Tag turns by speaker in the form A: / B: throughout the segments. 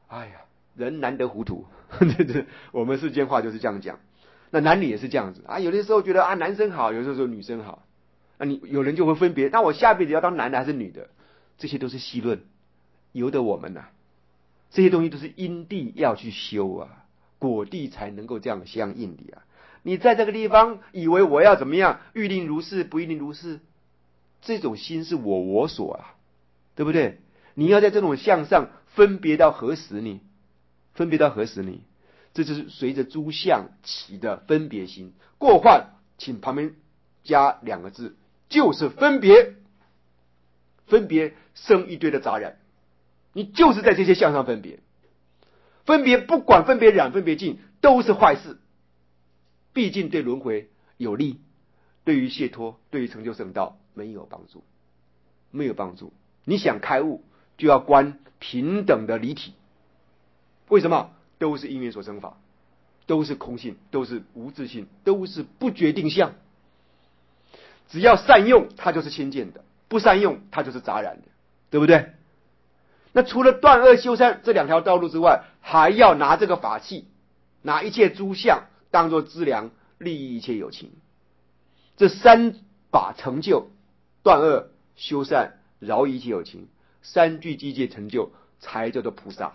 A: 哎呀，人难得糊涂，我们世间话就是这样讲。那男女也是这样子啊，有的时候觉得啊男生好，有的时候女生好，那你有人就会分别，那我下辈子要当男的还是女的？这些都是戏论，由得我们呐、这些东西都是因地要去修啊，果地才能够这样相应的啊。你在这个地方以为我要怎么样，欲令如是，不欲令如是，这种心是我所啊，对不对？你要在这种相上分别到何时呢？分别到何时呢？这就是随着诸相起的分别心。过患，请旁边加两个字，就是分别。分别生一堆的杂染，你就是在这些相上分别。分别不管分别染分别净都是坏事，毕竟对轮回有利，对于解脱对于成就圣道没有帮助，没有帮助。你想开悟就要观平等的离体，为什么？都是因缘所生法，都是空性，都是无自性，都是不决定相。只要善用它就是清净的，不善用它就是杂染的，对不对？那除了断恶修善这两条道路之外，还要拿这个法器，拿一切诸相当作资粮，利益一切有情。这三把成就，断恶修善饶益一切有情，三具机界成就才叫做菩萨。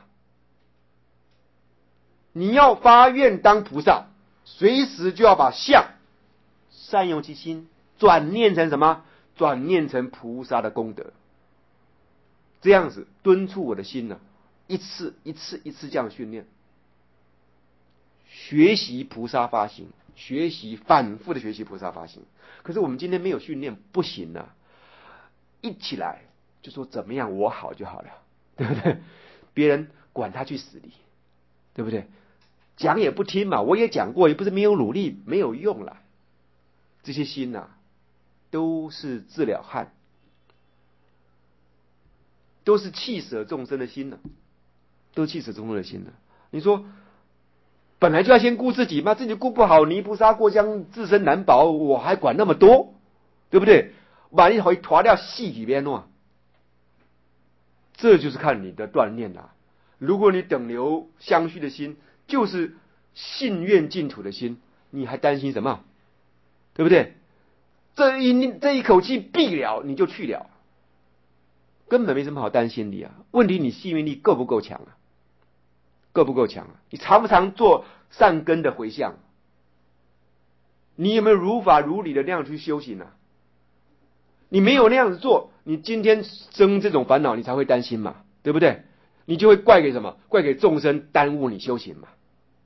A: 你要发愿当菩萨，随时就要把相善用其心转念成什么？转念成菩萨的功德。这样子敦促我的心呢、一次一次一次这样训练，学习菩萨发心，学习反复的学习菩萨发心。可是我们今天没有训练，不行啊！一起来就说怎么样我好就好了，对不对？别人管他去死的，对不对？讲也不听嘛，我也讲过，也不是没有努力，没有用了。这些心啊，都是自了汉，都是弃舍众生的心呢、都弃舍众生的心呢、你说本来就要先顾自己嘛，自己顾不好，泥菩萨过江自身难保，我还管那么多，对不对？万一会拖掉细里边哦，这就是看你的锻炼啦、如果你等流相续的心，就是信愿净土的心，你还担心什么？对不对？这一口气闭了，你就去了，根本没什么好担心的啊。问题你信愿力够不够强啊？够不够强啊？你常不常做善根的回向？你有没有如法如理的那样去修行啊？你没有那样子做，你今天生这种烦恼，你才会担心嘛，对不对？你就会怪给什么？怪给众生耽误你修行嘛。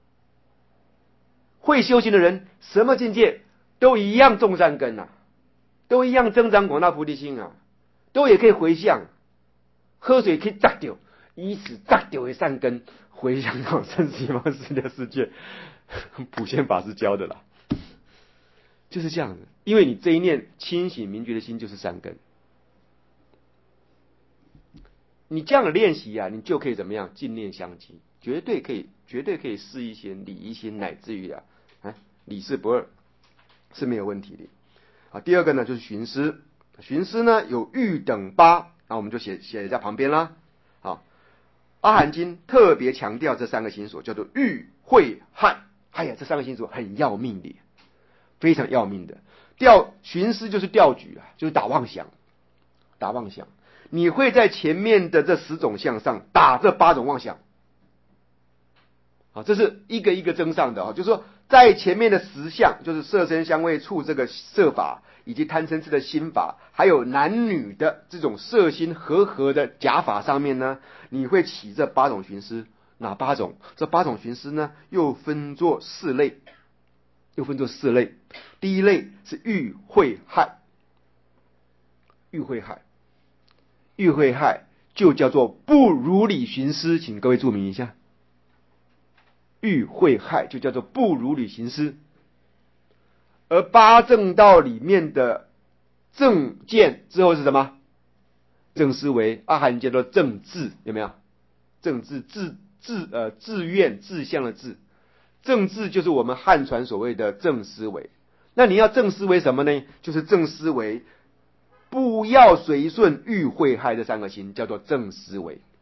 A: 会修行的人，什么境界都一样种善根啊，都一样增长广大菩提心啊，都也可以回向，喝水可以砸掉，以此砸掉的善根回向到生死方式的世界。普贤法师教的啦，就是这样子。因为你这一念清醒明觉的心就是善根，你这样的练习啊，你就可以怎么样？净念相继，绝对可以事一心理一心，乃至于理事不二是没有问题的啊。第二个呢，就是寻思，寻思呢有欲等八，那我们就写在旁边啦。好，阿含经特别强调这三个心所，叫做欲慧害。哎呀，这三个心所很要命的，非常要命的。寻思就是钓举啊，就是打妄想，打妄想。你会在前面的这10种相上打这8种妄想，这是一个一个增上的啊。就是说，在前面的10相，就是色身香味触这个色法，以及贪嗔痴的心法，还有男女的这种色心合的假法上面呢，你会起这8种寻思。哪8种？这8种寻思呢，又分作4类，第一类是欲慧害，欲慧害就叫做不如理寻思，请各位注明一下。欲慧害就叫做不如理寻思，而8正道里面的正见之后是什么？正思维，阿含叫做正智，有没有？正智，自愿志向的志，正智就是我们汉传所谓的正思维。那你要正思维什么呢？就是正思维不要随顺欲慧害这3个心，叫做正思维。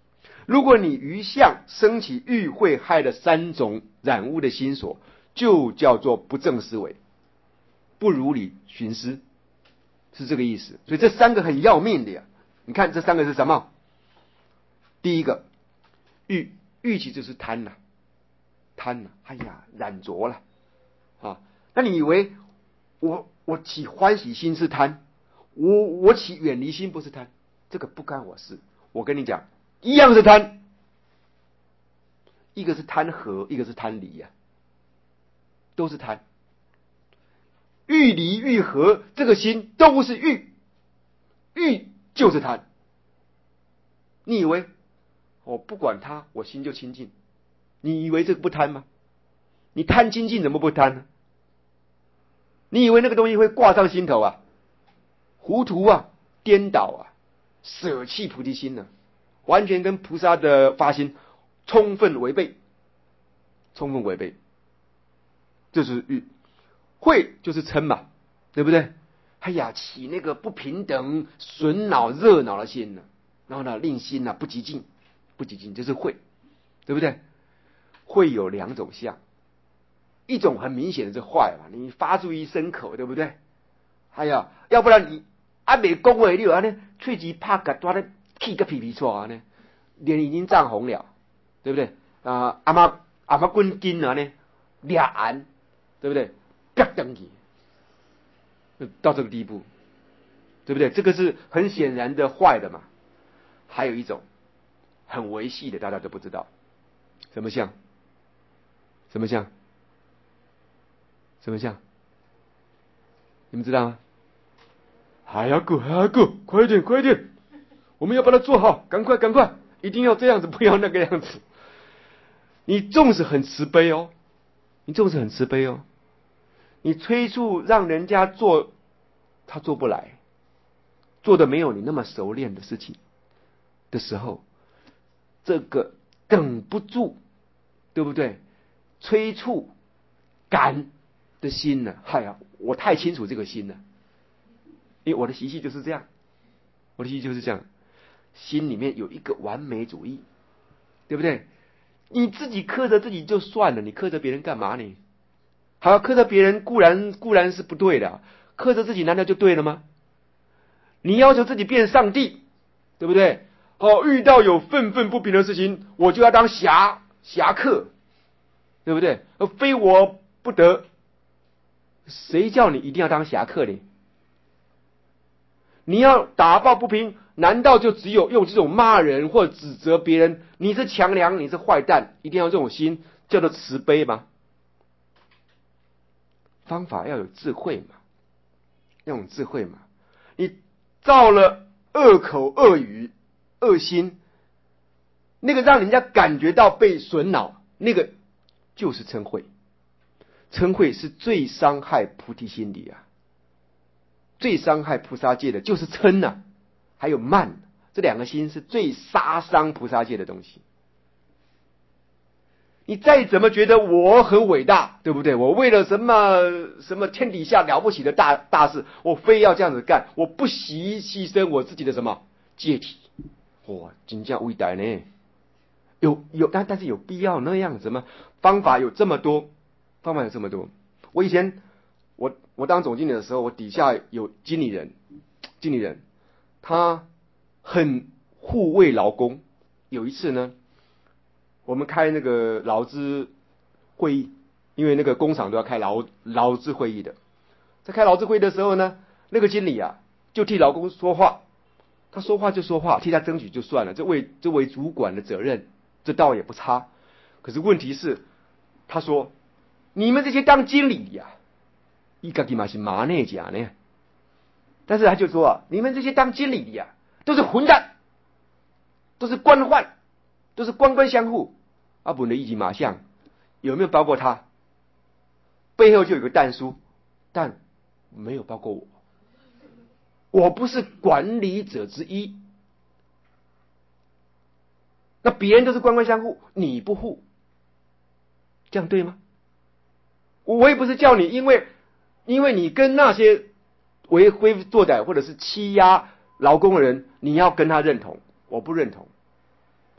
A: 如果你于相生起欲会害的三种染污的心所，就叫做不正思维，不如理寻思，是这个意思。所以这三个很要命的呀。你看这三个是什么？第一个欲，欲其实就是贪呐、贪呐、哎呀染着了啊。那你以为我起欢喜心是贪，我起远离心不是贪？这个不干我事。我跟你讲，一样是贪，一个是贪合，一个是贪离呀、都是贪。欲离欲合，这个心都是欲，欲就是贪。你以为我不管它，我心就清净？你以为这个不贪吗？你贪清净怎么不贪呢？你以为那个东西会挂上心头啊？糊涂啊，颠倒啊，舍弃菩提心呢、完全跟菩萨的发心充分违背，充分违背。这是欲。会就是嗔嘛，对不对？哎呀，起那个不平等、损恼、热恼的心呢，然后呢，令心呢不极静，不极静就是会，对不对？会有两种相，一种很明显的是坏嘛，你发出一声口，对不对？哎呀，要不然你没讲话，你有呢，喙齿拍个抓的气个皮皮出来呢，脸已经涨红了，对不对？阿妈滚筋了呢，俩眼，对不对？啪登去，到这个地步，对不对？这个是很显然的坏的嘛。还有一种很维系的，大家都不知道什么相，什么相，什么相，你们知道吗？还要过，还要过，快一点，快一点！我们要把它做好，赶快，赶快！一定要这样子，不要那个样子。你纵使很慈悲哦，你纵使很慈悲哦，你催促让人家做，他做不来，做的没有你那么熟练的事情的时候，这个等不住，对不对？催促赶的心呢？嗨呀，我太清楚这个心了，因为我的习气就是这样，我的习气就是这样，心里面有一个完美主义，对不对？你自己苛责自己就算了，你苛责别人干嘛呢？好，苛责别人固然是不对的，苛责自己难道就对了吗？你要求自己变上帝，对不对？哦，遇到有愤愤不平的事情，我就要当侠客，对不对？非我不得。谁叫你一定要当侠客呢？你要打抱不平，难道就只有用这种骂人或指责别人？你是强梁，你是坏蛋，一定要这种心叫做慈悲吗？方法要有智慧嘛，要有智慧嘛。你造了恶口恶语恶心，那个让人家感觉到被损恼，那个就是嗔恚。嗔恚是最伤害菩提心理啊，最伤害菩萨戒的就是嗔啊，还有慢，这两个心是最杀伤菩萨戒的东西。你再怎么觉得我很伟大，对不对？我为了什么天底下了不起的大事，我非要这样子干，我不惜牺牲我自己的什么戒体，哇，真叫伟大呢！但是有必要那样子吗？方法有这么多，我以前我当总经理的时候，我底下有经理人，他很护卫劳工。有一次呢，我们开那个劳资会议，因为那个工厂都要开劳资会议的。在开劳资会议的时候呢，那个经理啊，就替劳工说话。他说话就说话，替他争取就算了，这为主管的责任，这倒也不差。可是问题是，他说：“你们这些当经理呀，一个地嘛是麻内甲呢。”但是他就说啊，你们这些当经理的呀，都是混蛋，都是官宦，都是官官相护。阿本的一级马相有没有包括他？背后就有个但书，但没有包括我，我不是管理者之一。那别人都是官官相护，你不护，这样对吗？我也不是叫你，因为你跟那些为非作歹或者是欺压劳工的人，你要跟他认同，我不认同。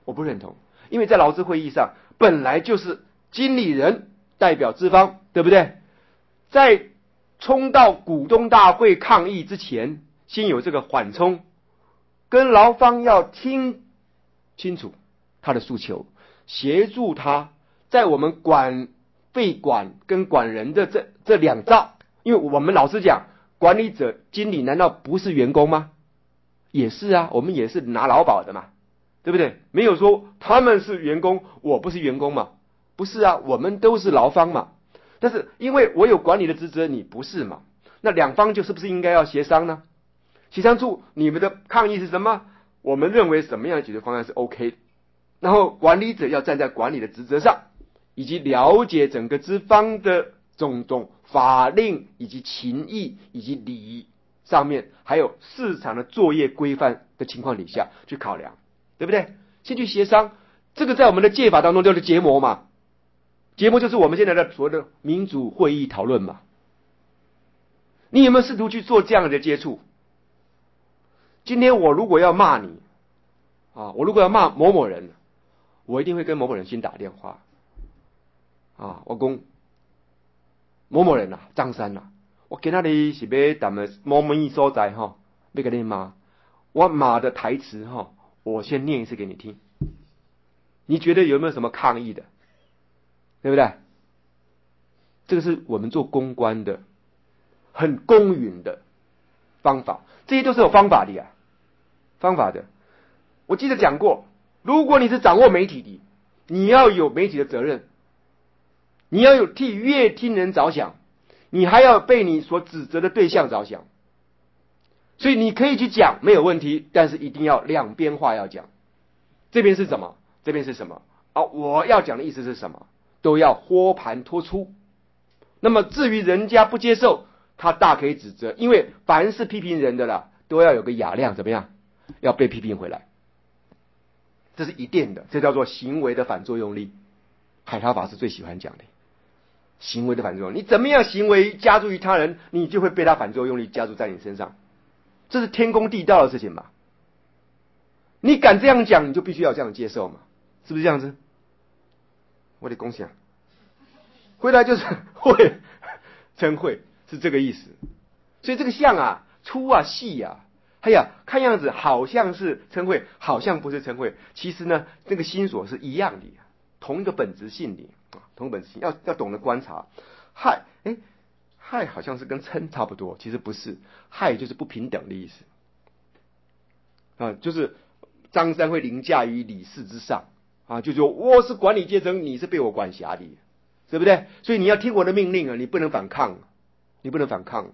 A: 我不认同，因为在劳资会议上本来就是经理人代表资方，对不对？在冲到股东大会抗议之前，先有这个缓冲，跟劳方要听清楚他的诉求，协助他在我们费管跟管人的这两造，因为我们老实讲，管理者经理难道不是员工吗？也是啊，我们也是拿劳保的嘛，对不对？没有说他们是员工，我不是员工嘛，不是啊，我们都是劳方嘛。但是因为我有管理的职责，你不是嘛，那两方就是不是应该要协商呢？协商处你们的抗议是什么？我们认为什么样的解决方案是 OK 的，然后管理者要站在管理的职责上，以及了解整个资方的种种法令以及情义以及礼仪上面，还有市场的作业规范的情况底下去考量，对不对？先去协商，这个在我们的戒法当中叫做结盟嘛，结盟就是我们现在的所谓的民主会议讨论嘛。你有没有试图去做这样的接触？今天我如果要骂你啊，我如果要骂某某人，我一定会跟某某人先打电话啊，我讲某某人啊，张三啊，我今仔日是要谈的某某一所在哈，要跟你骂，我骂的台词哈，我先念一次给你听，你觉得有没有什么抗议的？对不对？这个是我们做公关的很公允的方法，这些都是有方法的呀，方法的。我记得讲过，如果你是掌握媒体的，你要有媒体的责任，你要有替乐听人着想，你还要被你所指责的对象着想。所以你可以去讲没有问题，但是一定要两边话要讲，这边是什么，这边是什么啊？我要讲的意思是什么，都要豁盘托出。那么至于人家不接受，他大可以指责，因为凡是批评人的啦，都要有个雅量，怎么样？要被批评回来，这是一定的，这叫做行为的反作用力。海涛法师最喜欢讲的行为的反作用力，你怎么样行为加诸于他人，你就会被他反作用力加诸在你身上，这是天公地道的事情嘛。你敢这样讲，你就必须要这样接受嘛，是不是这样子？我得恭喜啊，回来就是会称会是这个意思。所以这个像啊粗啊细啊，哎呀，看样子好像是称会，好像不是称会，其实呢这个心所是一样的，同一个本质性的啊，同一个本质性，要懂得观察。害好像是跟称差不多，其实不是，害就是不平等的意思啊，就是张三会凌驾于理事之上啊，就说我是管理阶层，你是被我管辖的，对不对？所以你要听我的命令啊，你不能反抗，你不能反抗。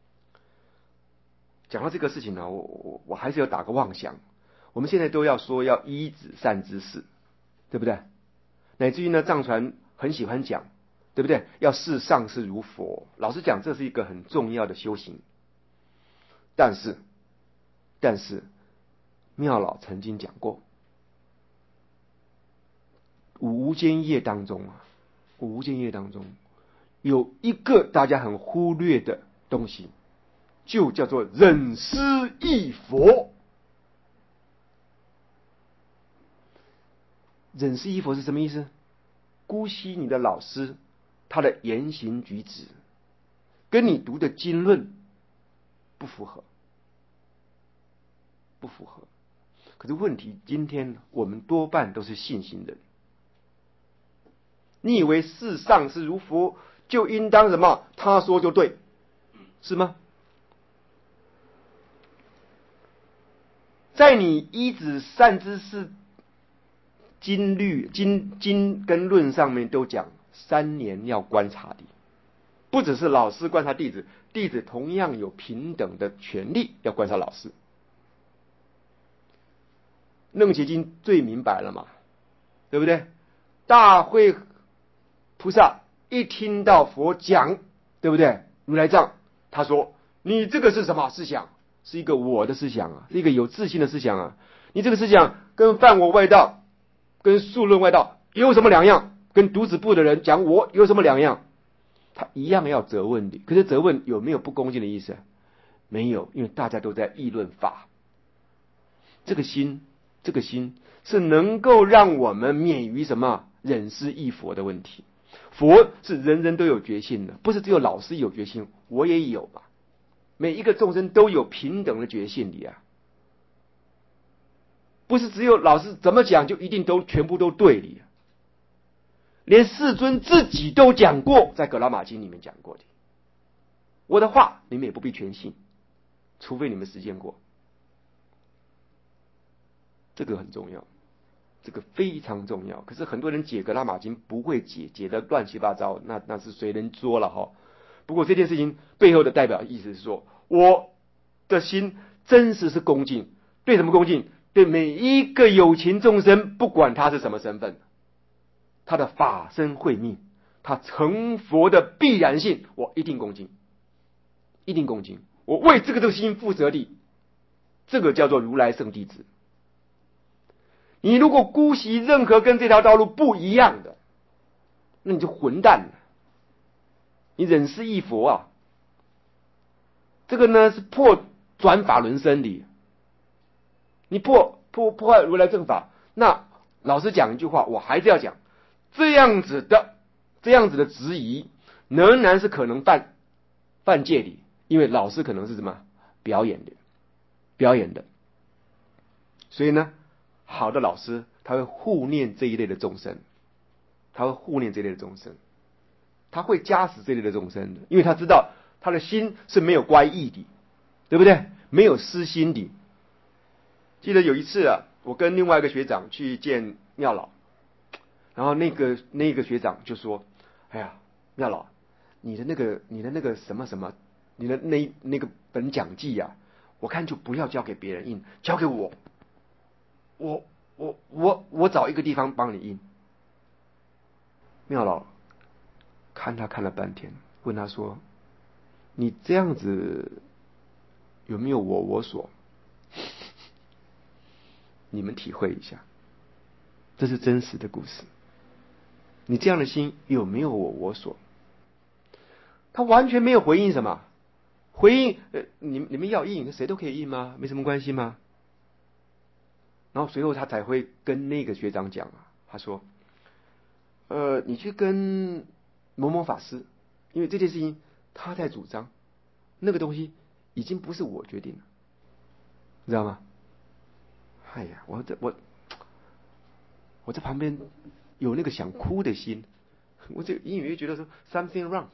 A: 讲到这个事情呢，我还是要打个妄想，我们现在都要说要依止善知识，对不对？乃至于呢，藏传很喜欢讲，对不对？要视上师如佛。老实讲，这是一个很重要的修行。但是妙老曾经讲过，无间业当中啊，无间业当中有一个大家很忽略的东西，就叫做忍师益佛。忍师益佛是什么意思？姑息你的老师，他的言行举止跟你读的经论不符合，不符合。可是问题，今天我们多半都是信心人。你以为视上师如佛，就应当什么？他说就对，是吗？在你依止善知识经跟论上面都讲3年要观察的，不只是老师观察弟子，弟子同样有平等的权利要观察老师。楞伽经最明白了嘛，对不对？大慧菩萨一听到佛讲，对不对？如来藏他说，你这个是什么思想？是一个我的思想啊，是一个有自信的思想啊。你这个思想跟犯我外道跟数论外道有什么两样？跟读子部的人讲我有什么两样？他一样要责问的。可是责问有没有不恭敬的意思？没有，因为大家都在议论法。这个心是能够让我们免于什么忍失忆佛的问题。佛是人人都有觉性的，不是只有老师有觉性，我也有吧。每一个众生都有平等的觉性的啊，不是只有老师怎么讲就一定都全部都对的。连世尊自己都讲过，在《葛拉玛经》里面讲过的。我的话你们也不必全信，除非你们实践过。这个很重要，这个非常重要。可是很多人解《葛拉玛经》不会解，解得乱七八糟，那是谁能说了哈？不过这件事情背后的代表意思是说，我的心真实是恭敬，对什么恭敬？对每一个有情众生，不管他是什么身份，他的法身慧命，他成佛的必然性，我一定恭敬，一定恭敬。我为这个心负责的，这个叫做如来圣弟子。你如果姑息任何跟这条道路不一样的，那你就混蛋了，你忍失忆佛啊！这个呢是破转法轮生的，你破坏如来正法。那老实讲一句话，我还是要讲，这样子的质疑，仍然是可能犯戒的，因为老师可能是什么表演的，所以呢，好的老师他会护念这一类的众生，他会加持这类的众生的，因为他知道他的心是没有乖异的，对不对？没有私心的。记得有一次啊，我跟另外一个学长去见妙老，然后那个学长就说：“哎呀，妙老，你的那个什么什么，你的那个本讲记啊，我看就不要交给别人印，交给我。我找一个地方帮你印。”妙老看他看了半天，问他说：“你这样子有没有我所？”你们体会一下，这是真实的故事。你这样的心有没有我所？他完全没有回应什么，回应你们要印，谁都可以印吗？没什么关系吗？然后随后他才会跟那个学长讲啊，他说：“你去跟某某法师，因为这件事情他在主张，那个东西已经不是我决定了，你知道吗？”哎呀，我在旁边有那个想哭的心，我就隐隐约觉得说 something wrong，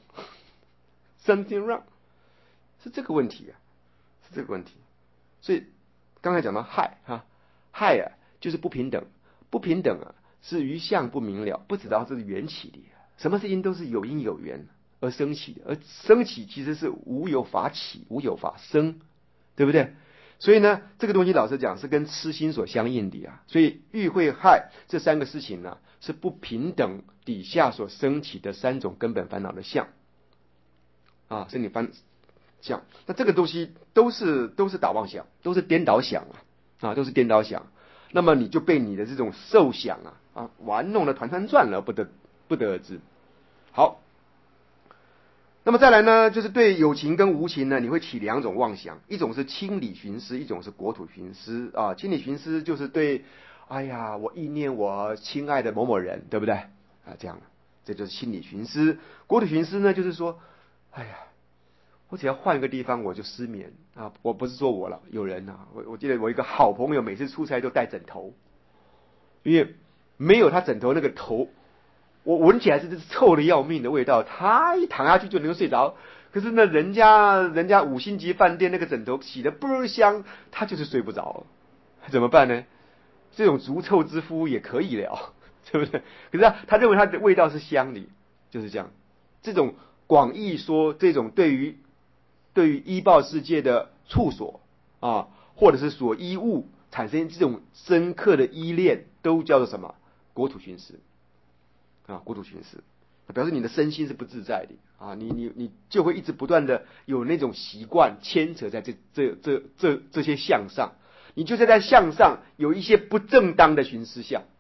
A: 是这个问题啊，是这个问题。所以刚才讲到害就是不平等，不平等啊是于相不明了，不知道这是缘起的。什么事情都是有因有缘而生起的，而生起其实是无有法起，无有法生，对不对？所以呢，这个东西老实讲是跟痴心所相应的啊。所以欲会害这三个事情呢，是不平等底下所升起的三种根本烦恼的相啊，是你相。那这个东西都是打妄想，都是颠倒想啊，都是颠倒想。那么你就被你的这种受想玩弄的团团转了，不得而知。好。那么再来呢，就是对有情跟无情呢，你会起两种妄想，一种是亲理寻思，一种是国土寻思啊。亲理寻思就是对，哎呀，我意念我亲爱的某某人，对不对啊？这样，这就是亲理寻思。国土寻思呢，就是说，哎呀，我只要换一个地方我就失眠啊。我不是说我了，有人啊，我记得我一个好朋友每次出差都带枕头，因为没有他枕头那个头。我闻起来是臭的要命的味道，他一躺下去就能够睡着。可是呢，人家5星级饭店那个枕头洗得倍儿香，他就是睡不着，怎么办呢？这种逐臭之夫也可以了，对不对？可是他认为它的味道是香的，就是这样。这种广义说，这种对于依报世界的处所啊，或者是所依物产生这种深刻的依恋，都叫做什么？国土寻思。国土寻思，表示你的身心是不自在的啊，你就会一直不断的有那种习惯牵扯在这些相上，你就是在相上有一些不正当的寻思相，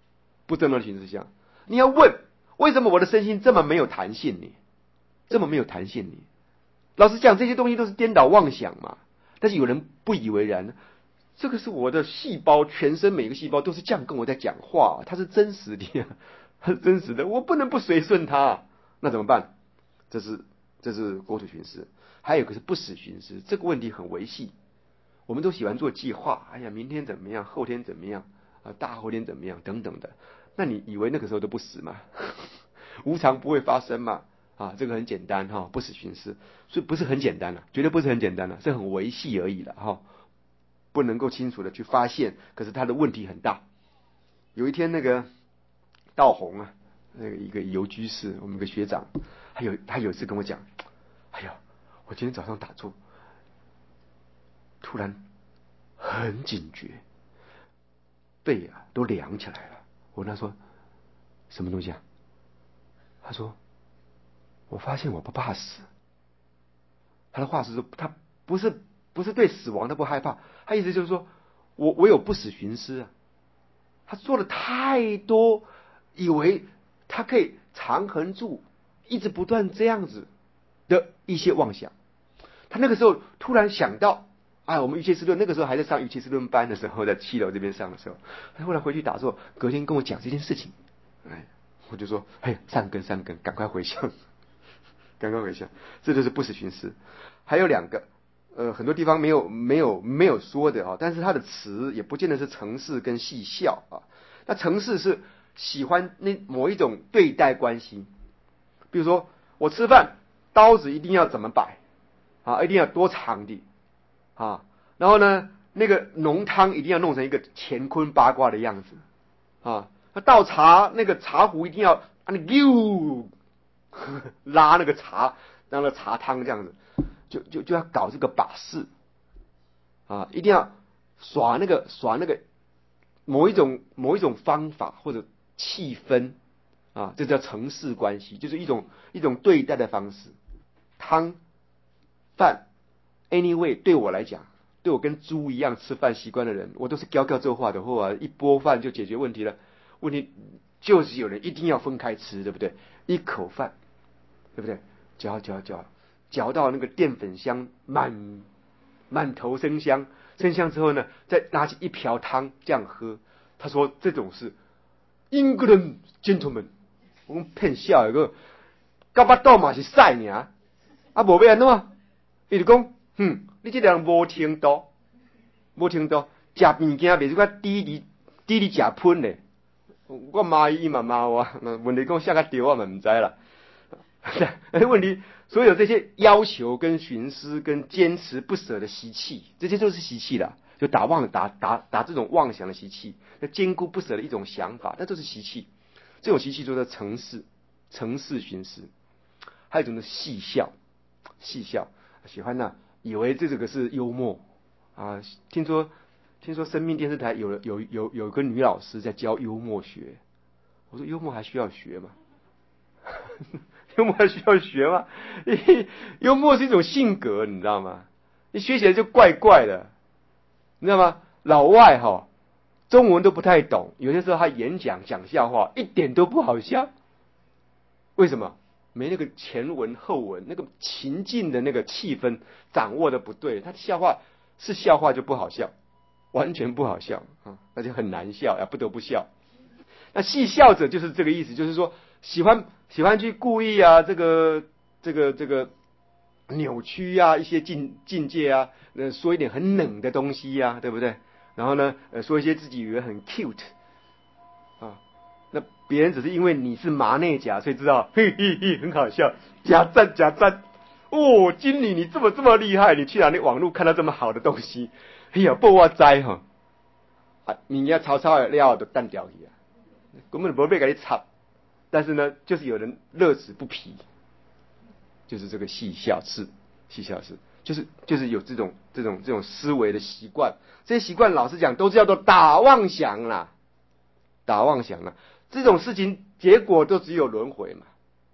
A: 你要问为什么我的身心这么没有弹性呢？老实讲，这些东西都是颠倒妄想嘛，但是有人不以为然， 这个是我的细胞，全身每个细胞都是这样跟我在讲话，它是真实的，它是真实的，我不能不随顺它，那怎么办？这是国土巡视。还有一个是不死巡视，这个问题很维系。我们都喜欢做计划，哎呀，明天怎么样，后天怎么样，大后天怎么样等等的。那你以为那个时候都不死吗？无常不会发生嘛？这个很简单哈，不死巡视，所以不是很简单了，绝对不是很简单了，是很维系而已了哈，不能够清楚的去发现。可是它的问题很大。有一天那个道宏啊，那个一个邮居士，我们一个学长，他有一次跟我讲，哎呀，我今天早上打坐，突然很警觉，背都凉起来了。我跟他说什么东西啊？他说我发现我不怕死。他的话是说，他不是对死亡他不害怕，他意思就是说我有不死寻思啊。他做了太多，以为他可以长恒住，一直不断这样子的一些妄想。他那个时候突然想到，我们瑜伽师论那个时候还在上瑜伽师论班的时候，在7楼这边上的时候，他后来回去打坐，隔天跟我讲这件事情，我就说，善根，赶快回向，赶快回向，这就是不死寻思。还有2个，很多地方没有说的但是它的词也不见得是承事跟戏笑那承事是喜欢那某一种对待关系，比如说我吃饭刀子一定要怎么摆一定要多长的然后呢，那个浓汤一定要弄成一个乾坤八卦的样子那倒茶那个茶壶一定要拉那个茶，让那茶汤这样子，就要搞这个把式一定要耍那个某一种方法或者气氛这叫承事关系，就是一种对待的方式。汤饭 anyway 对我来讲，对我跟猪一样吃饭习惯的人，我都是教做话的话一钵饭就解决问题了。问题就是有人一定要分开吃，对不对？一口饭，对不对？嚼到那个淀粉香满头生香之后呢，再拿起一瓢汤这样喝。他说这种是 England gentleman， 我们骗笑一个，到巴肚嘛是屎尔，无要安怎？伊就讲，你这人无听到，食物件袂是个滴你食喷咧。我骂伊嘛骂我，问题讲下个对我嘛唔知啦。问题所有这些要求跟寻思跟坚持不舍的习气，这些都是习气啦，就打这种妄想的习气，那坚固不舍的一种想法，那都是习气。这种习气做的承事寻思。还有一种是戏笑，喜欢以为这个是幽默听说生命电视台有个女老师在教幽默学。我说幽默还需要学吗？幽默还需要学吗？幽默是一种性格，你知道吗？你学起来就怪怪的，你知道吗？老外中文都不太懂，有些时候他演讲讲笑话一点都不好笑。为什么？没那个前文后文，那个情境的那个气氛掌握的不对，他的笑话是笑话就不好笑，完全不好笑那就很难笑不得不笑。那戏笑者就是这个意思，就是说喜欢去故意这个扭曲一些境界说一点很冷的东西对不对？然后呢说一些自己以为很 cute那别人只是因为你是麻内甲，所以知道嘿很好笑，假赞经理你这么厉害，你去哪里网络看到这么好的东西？不我知物件抄了就淡掉去根本不被给你插。但是呢，就是有人乐此不疲，就是这个戏笑式，就是有这种思维的习惯。这些习惯老实讲都是叫做打妄想啦。这种事情结果都只有轮回嘛，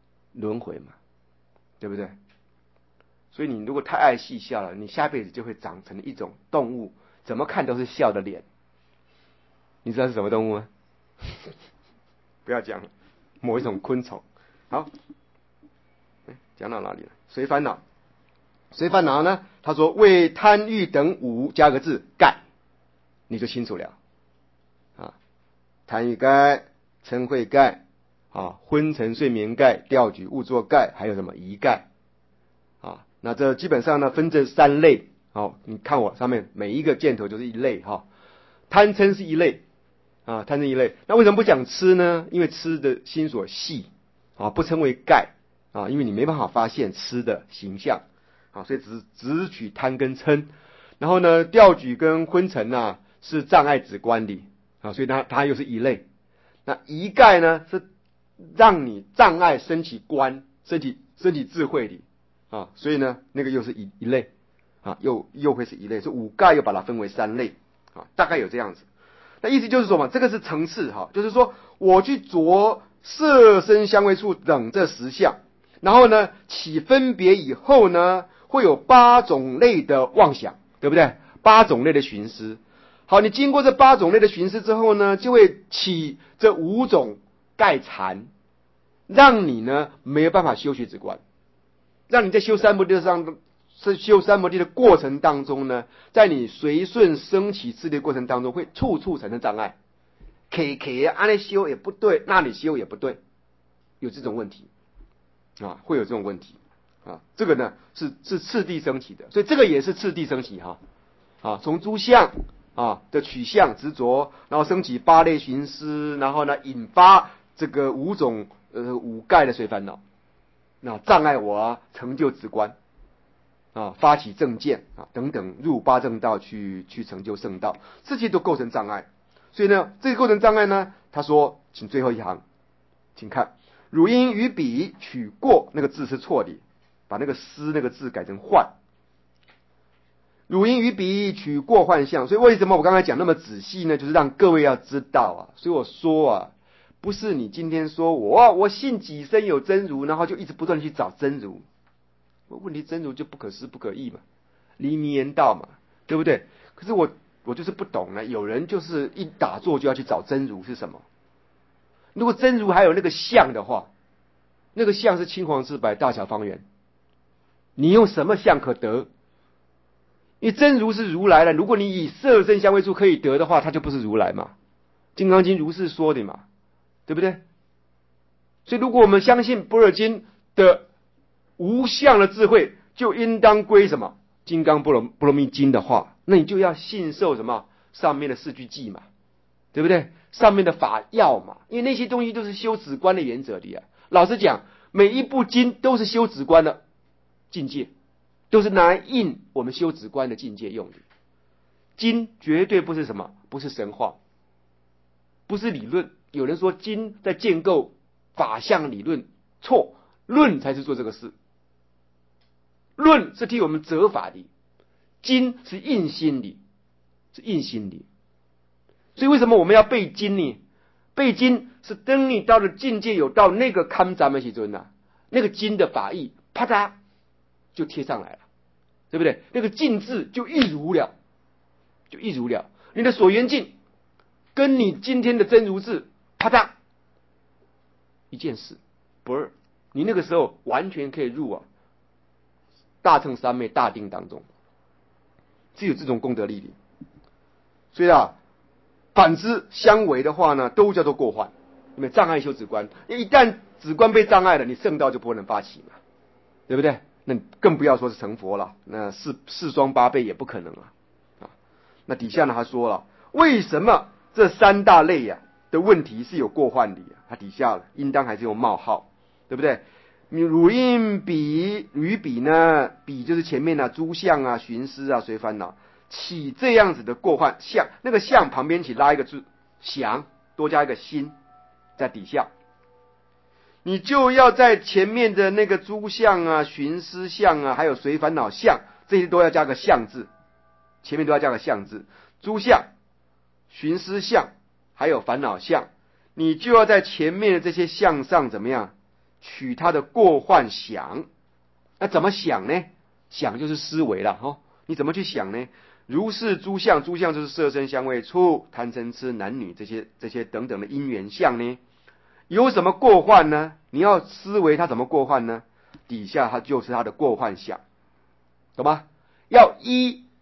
A: 对不对？所以你如果太爱戏笑了，你下辈子就会长成一种动物，怎么看都是笑的脸。你知道是什么动物吗？不要讲了，某一种昆虫。好，讲到哪里了？随烦恼呢？他说为贪欲等五加个字盖， 你就清楚了啊。贪欲盖、嗔恚盖啊、昏沉睡眠盖、调举误作盖，还有什么疑盖啊？那这基本上呢分这三类。好，你看我上面每一个箭头就是一类哈。贪嗔是一类啊，贪嗔一类。那为什么不讲痴呢？因为痴的心所细啊，不称为盖啊，因为你没办法发现痴的形象啊，所以只取贪跟嗔。然后呢，调举跟昏沉啊是障碍止观的啊，所以它又是一类。那疑盖呢是让你障碍升起观、升起智慧的啊，所以呢那个又是一类啊，又会是一类，所以五盖又把它分为三类啊，大概有这样子。那意思就是说嘛，这个是层次哈，就是说我去着色声香味触等这10项，然后呢起分别以后呢，会有8种类的妄想，对不对？8种类的寻思。好，你经过这8种类的寻思之后呢，就会起这5种盖缠，让你呢没有办法修学止观，让你在修三摩地的过程当中呢，在你随顺升起智力的过程当中，会处处产生障碍。按里修也不对，那里修也不对，有这种问题啊，会有这种问题啊。这个呢是次第升起的，所以这个也是次第升起哈啊，从诸相啊的取向执着，然后升起8类寻思，然后呢引发这个5种五盖的随烦恼，那障碍我成就止观啊，发起正见啊等等，入8正道去成就圣道，这些都构成障碍。所以呢，这个构成障碍呢，他说，请最后一行，请看，汝因于彼取过，那个字是错的，把那个思那个字改成幻。汝因于彼取过幻象，所以为什么我刚才讲那么仔细呢？就是让各位要知道啊。所以我说啊，不是你今天说我信己身有真如，然后就一直不断去找真如。问题真如就不可思不可议嘛，离迷言道嘛，对不对？可是我就是不懂呢，有人就是一打坐就要去找真如是什么？如果真如还有那个相的话，那个相是青黄赤白大小方圆，你用什么相可得？因为真如是如来的，如果你以色声香味触可以得的话，它就不是如来嘛。金刚经如是说的嘛，对不对？所以如果我们相信般若经的无相的智慧，就应当归什么金刚波罗蜜经的话，那你就要信受什么上面的4句偈嘛，对不对？上面的法要嘛，因为那些东西都是修止观的原则的呀。老实讲，每一部经都是修止观的境界，都是拿来印我们修止观的境界用的。经绝对不是什么，不是神话，不是理论。有人说经在建构法相理论，错，论才是做这个事。论是替我们责法的，经是印心的，是印心的。所以为什么我们要背经呢？背经是等你到了境界有到那个看咱们时阵啊，那个经的法义啪嗒就贴上来了，对不对？那个境字就一如了，就一如了。你的所缘境跟你今天的真如字啪嗒一件事，不是你那个时候完全可以入啊大乘三昧大定当中，只有这种功德力的。所以啊，反之相违的话呢，都叫做过患，因为障碍修止观，一旦止观被障碍了，你圣道就不能发起嘛，对不对？那更不要说是成佛了，那四双八倍也不可能啊。那底下呢，他说了，为什么这3大类呀的问题是有过患的？他底下了，应当还是用冒号，对不对？你汝因彼于彼呢，彼就是前面啊诸相啊寻思啊随烦恼起这样子的过患相，那个相旁边起拉一个字想，多加一个心在底下，你就要在前面的那个诸相啊寻思相啊还有随烦恼相，这些都要加个相字，前面都要加个相字，诸相寻思相还有烦恼相，你就要在前面的这些相上怎么样取他的过患想。那怎么想呢？想就是思维了哈，你怎么去想呢？如是诸相，诸相就是色声香味触贪嗔痴男女这些等等的因缘相呢，有什么过患呢？你要思维它怎么过患呢？底下它就是它的过患想，懂吗？要依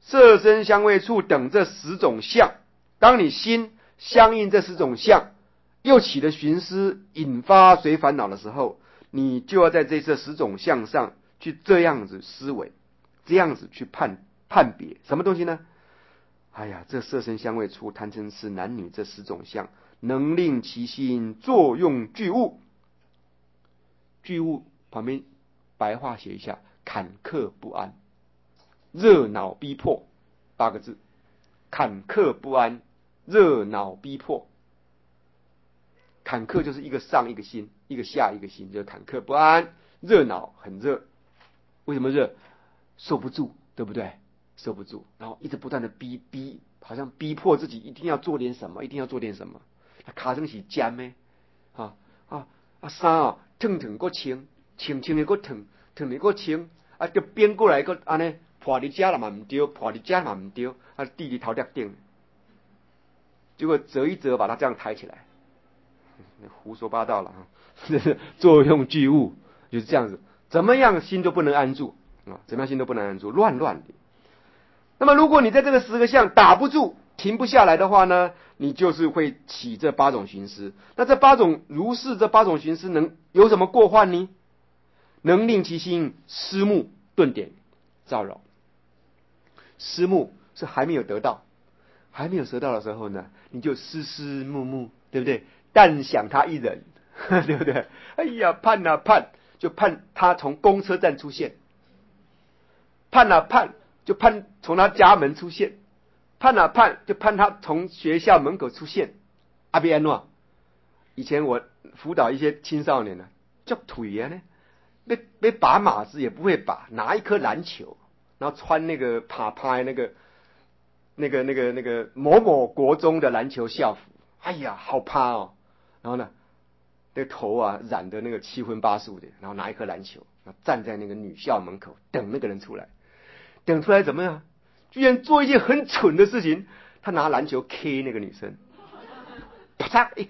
A: 色身香味触等这10种相，当你心相应这10种相，又起了寻思，引发随烦恼的时候，你就要在这10种相上去这样子思维，这样子去判别什么东西呢？哎呀，这色身香味触贪嗔痴男女这10种相，能令其心作用具物。具物旁边白话写一下：坎坷不安，热恼逼迫，8个字。坎坷不安，热恼逼迫。坎坷就是一个上一个心，一个下一个心，就是坎坷不安。热恼很热，为什么热？受不住，对不对？受不住，然后一直不断的逼，好像逼迫自己一定要做点什么，一定要做点什么。卡生是尖咩？衫啊，烫个穿，穿的个烫的个穿，啊，就变过来个安尼，破伫遮了嘛唔对，破伫遮嘛唔对，啊，地里头顶顶，结果折一折把它这样抬起来，胡说八道了啊！作用具物就是这样子，怎么样心都不能安住啊，怎么样心都不能安住，乱的。那么如果你在这个10个相打不住，停不下来的话呢，你就是会起这8种寻思。那这8种如是这8种寻思能有什么过患呢？能令其心思慕顿点造扰。思慕是还没有得到，还没有得到的时候呢，你就思思慕慕，对不对？但想他一人，对不对？哎呀，盼啊盼，就盼他从公车站出现，盼啊盼，就盼从他家门出现，盼啊盼，就盼他从学校门口出现。阿比安诺，以前我辅导一些青少年呢，叫腿啊呢，被把马子也不会把，拿一颗篮球，然后穿那个拍那个某某国中的篮球校服，哎呀，好趴哦。然后呢，那个头啊染得那个七荤八素的，然后拿一颗篮球，然后站在那个女校门口等那个人出来，等出来怎么样？居然做一件很蠢的事情，他拿篮球 K 那个女生，啪嚓一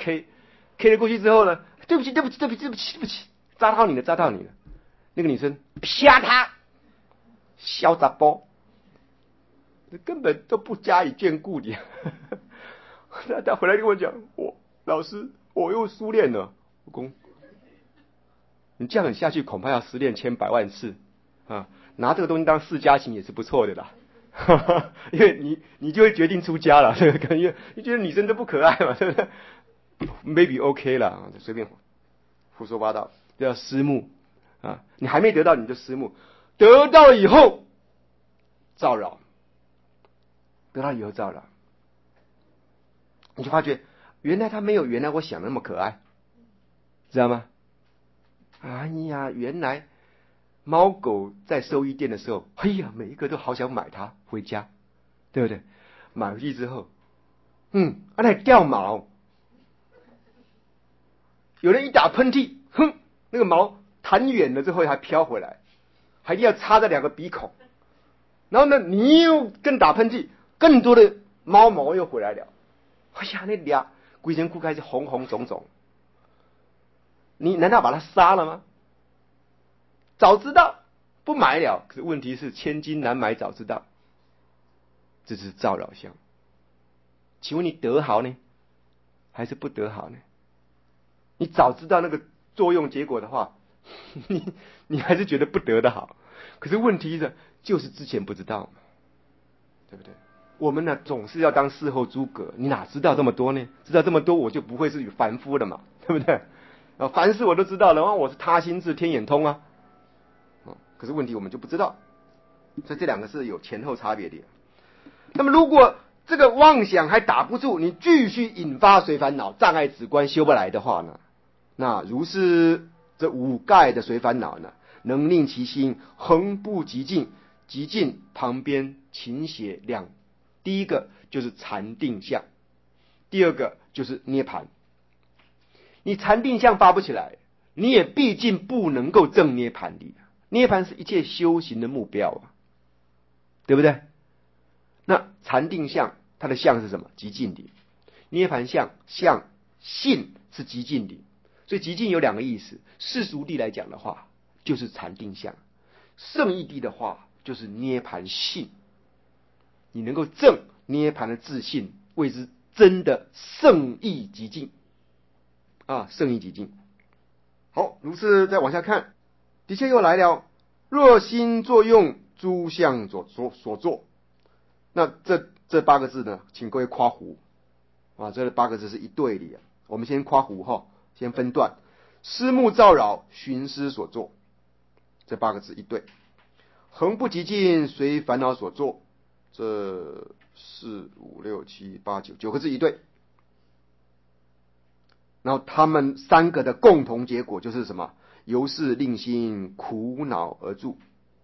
A: K 了过去之后呢，对不起，扎到你了。那个女生啪他，小杂包，根本都不加以眷顾的。他回来跟我讲，老师，我又失恋了。我公，你这样下去恐怕要失恋千百万次啊！拿这个东西当释迦行也是不错的啦。因为你就会决定出家了，因为你觉得女生都不可爱嘛，对不对 ？Maybe OK 了，随便胡说八道，叫思慕啊！你还没得到你就思慕，得到以后造扰，你就发觉原来他没有原来我想的那么可爱，知道吗？哎呀，原来猫狗在兽医店的时候，哎呀，每一个都好想买它回家，对不对？买回去之后，那掉毛，有人一打喷嚏，那个毛弹远了之后还飘回来，还一定要插在2个鼻孔，然后呢，你又更打喷嚏，更多的猫毛又回来了，哎呀，那俩龟身裤开始红红肿肿，你难道把它杀了吗？早知道不买了，可是问题是千金难买早知道，这是造扰相。请问你得好呢，还是不得好呢？你早知道那个作用结果的话，你还是觉得不得的好。可是问题是，就是之前不知道嘛，对不对？我们呢总是要当事后诸葛，你哪知道这么多呢？知道这么多，我就不会是凡夫了嘛，对不对？凡事我都知道了，然后我是他心智天眼通啊。可是问题我们就不知道，所以这2个是有前后差别的。那么如果这个妄想还打不住，你继续引发随烦恼，障碍止观修不来的话呢，那如是这5盖的随烦恼呢，能令其心恒不极尽，极尽旁边请写第一个就是禅定相，第二个就是涅盘。你禅定相发不起来，你也毕竟不能够证涅盘的。涅盘是一切修行的目标啊，对不对？那禅定相它的相是什么？极尽的。涅盘相性是极尽的，所以极尽有2个意思。世俗地来讲的话，就是禅定相；圣义地的话，就是涅盘性。 你能够证涅盘的自信，谓之真的圣意极尽啊，圣意极尽。好，如是再往下看，的确又来了，若心作用，诸相所作。那这8个字呢，请各位括弧啊，这8个字是一对的。我们先括弧哈，先分段。思慕造扰，寻思所作，这8个字一对。恒不极尽，随烦恼所作，这4、5、6、7、8、9个字一对。然后他们3个的共同结果就是什么？由是令心苦恼而住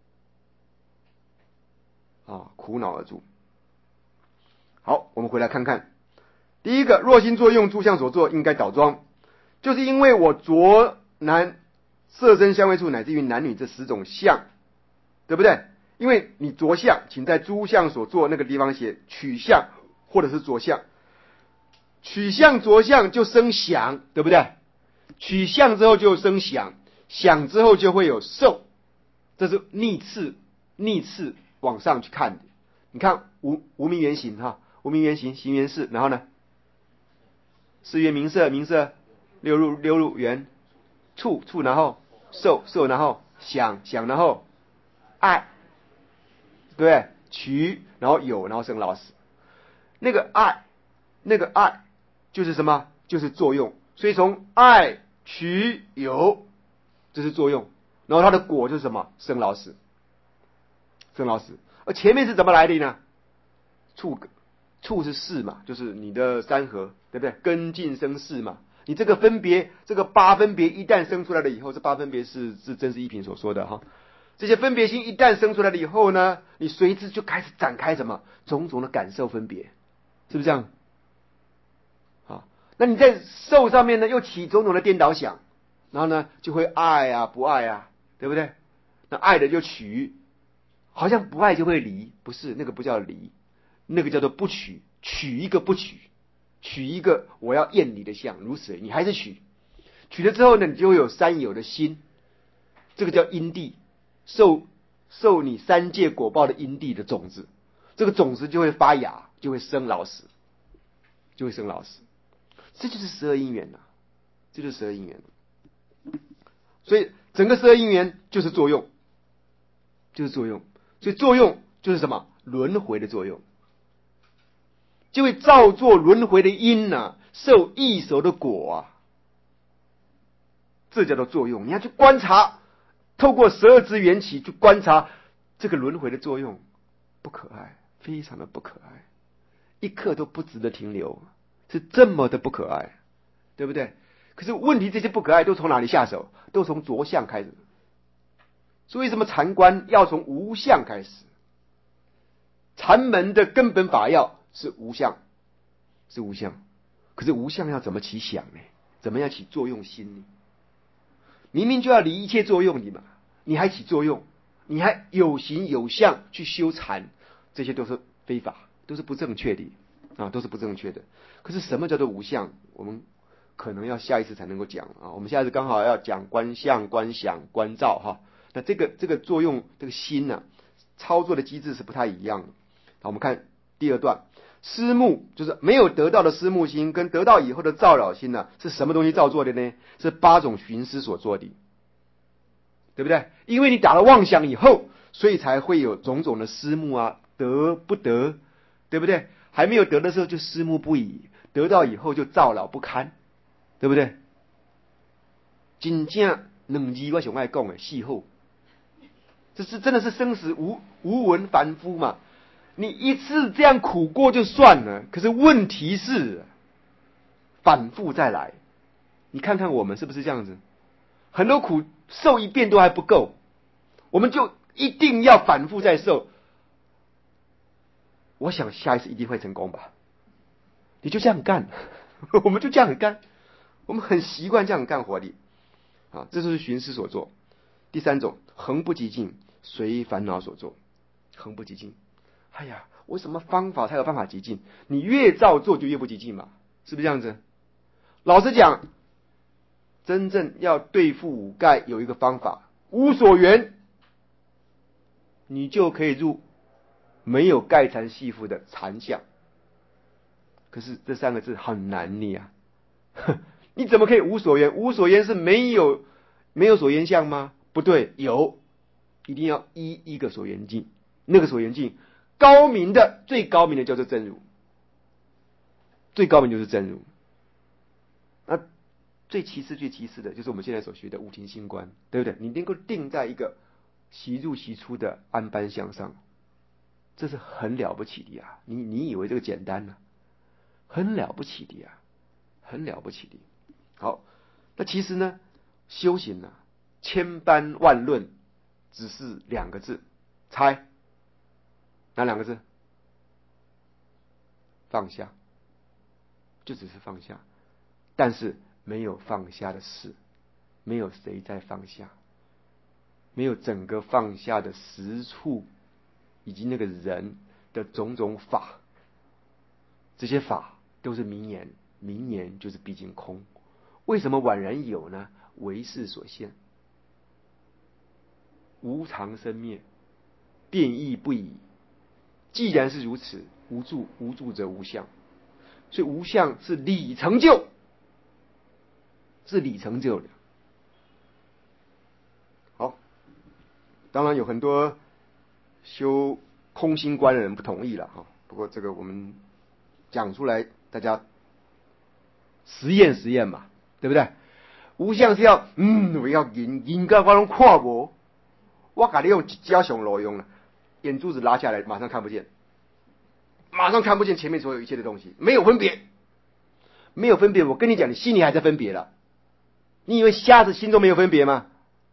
A: 啊，苦恼而住。好，我们回来看看，第一个，若心作用，诸相所作，应该倒装，就是因为我着男色身香味触乃至于男女这10种相，对不对？因为你着相，请在诸相所作那个地方写取相或者是着相，取相着相就生想，对不对？取相之后就生想，想之后就会有受，这是逆次往上去看的。你看无明缘行哈，无明缘行，行缘事，然后呢，4缘名色，名色6入缘触，然后受，然后想，然后爱，对不对？取，然后有，然后生老死。那个爱就是什么？就是作用。所以从爱取有，这是作用。然后它的果就是什么？生老死。而前面是怎么来的呢？触是事嘛，就是你的三合，对不对？根尽生事嘛。你这个分别，这个8分别一旦生出来了以后，这8分别是真是一品所说的哈。这些分别心一旦生出来了以后呢，你随之就开始展开什么种种的感受分别，是不是这样？啊，那你在受上面呢，又起种种的颠倒想，然后呢，就会爱啊不爱啊，对不对？那爱的就取，好像不爱就会离，不是，那个不叫离，那个叫做不取，取一个不取，取一个我要厌离的相，如此你还是取了之后呢，你就会有三有的心，这个叫因地，受你3界果报的因地的种子，这个种子就会发芽，就会生老死，这就是12因缘呐，这就是12因缘。所以整个12因缘就是作用，所以作用就是什么？轮回的作用，就会造作轮回的因啊，受异熟的果啊，这叫做作用。你要去观察，透过12支缘起去观察这个轮回的作用，不可爱，非常的不可爱，一刻都不值得停留，是这么的不可爱，对不对？可是问题，这些不可爱都从哪里下手？都从着相开始。所以为什么禅观要从无相开始？禅门的根本法要是无相，可是无相要怎么起想呢？怎么样起作用心呢？明明就要离一切作用的嘛，你还起作用，你还有形有相去修禅，这些都是非法，都是不正确的啊，都是不正确的。可是什么叫做无相？我们可能要下一次才能够讲啊。我们下一次刚好要讲观相、观想、观照哈。那这个作用，这个心呢，操作的机制是不太一样的。好，我们看第2段，思慕就是没有得到的思慕心，跟得到以后的造扰心呢，是什么东西造作的呢？是8种寻思所做的，对不对？因为你打了妄想以后，所以才会有种种的思慕啊，得不得，对不对？还没有得的时候就思慕不已，得到以后就造扰不堪，对不对？真正2字我最爱讲的死后，这是真的是生死无闻凡夫嘛？你一次这样苦过就算了，可是问题是反复再来。你看看我们是不是这样子？很多苦受一遍都还不够，我们就一定要反复再受。我想下一次一定会成功吧？你就这样干，我们就这样干，我们很习惯这样干活的啊，这就是寻思所作。第3种，恒不极尽，随烦恼所作，恒不极尽。哎呀，为什么方法才有办法极尽？你越照做就越不极尽嘛，是不是这样子？老实讲，真正要对付五盖有一个方法，无所缘，你就可以入没有盖蚕系缚的蚕相。可是这三个字很难念啊！你怎么可以无所言？无所言是没有所言相吗？不对，有，一定要一个所言境。那个所言境最高明的叫做真如，最高明就是真如。那最其次的就是我们现在所学的五停心观，对不对？你能够定在一个习入习出的安般相上，这是很了不起的呀！你以为这个简单呢？很了不起的呀，很了不起的。好，那其实呢，修行啊，千般万论，只是两个字，猜哪两个字？放下，就只是放下。但是没有放下的事，没有谁在放下，没有整个放下的实处，以及那个人的种种法，这些法都是名言，名言就是毕竟空。为什么宛然有呢？为事所现，无常生灭，变异不已。既然是如此，无助则无相，所以无相是理成就，是理成就的。好，当然有很多修空心观的人不同意了哈。不过这个我们讲出来，大家实验嘛，对不对？无相是要我要人家我拢看无，我给你用一招上路用了，眼珠子拉下来，马上看不见，马上看不见前面所有一切的东西，没有分别，没有分别。我跟你讲，你心里还在分别了。你以为瞎子心中没有分别吗？